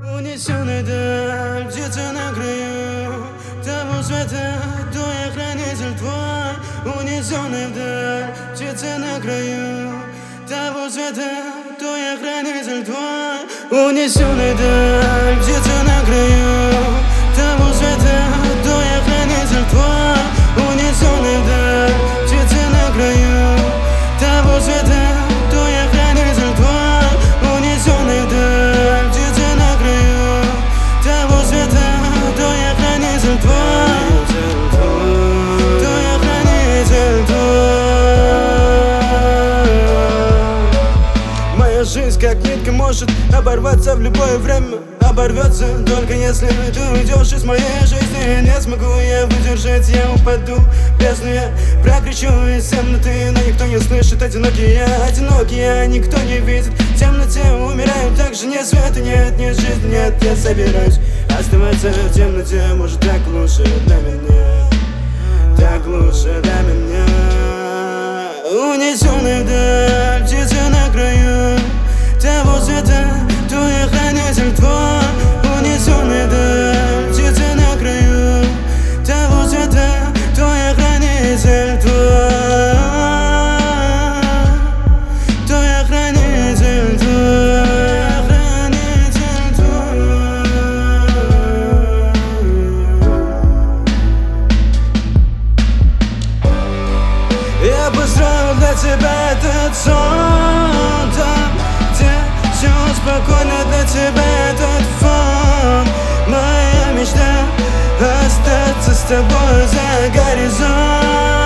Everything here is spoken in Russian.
Унесённый даль, птица на краю того света, твой хранитель твой. Унесённый вдаль, птица на краю того света, твой хранитель твой. Унесённый даль, птица на краю того света, твой хранитель твой. Унесённый вдаль, птица на краю того света, твой хранитель твой. Унесённый вдаль, птица на краю того света, твой хранитель твой. Твой хранитель твой. Моя жизнь как нитка может оборваться в любое время. Оборвется только если ты уйдешь из моей жизни. Не смогу я выдержать, я упаду в бездну. Я прокричу из темноты, но никто не слышит. Одинокие, никто не видит. В темноте умираю, так же нет света, нет жизни, нет. Я собираюсь оставаться в темноте, может так лучше для меня, так лучше для меня. Унесённый вдаль, птица на краю того света, твой хранитель твой. Унесённый вдаль, птица на краю того света, твой хранитель твой. Твой хранитель твой, хранитель твой. Я построил для тебя этот сон, там, где все спокойно, для тебя этот фон. Моя мечта остаться с тобой за горизонт.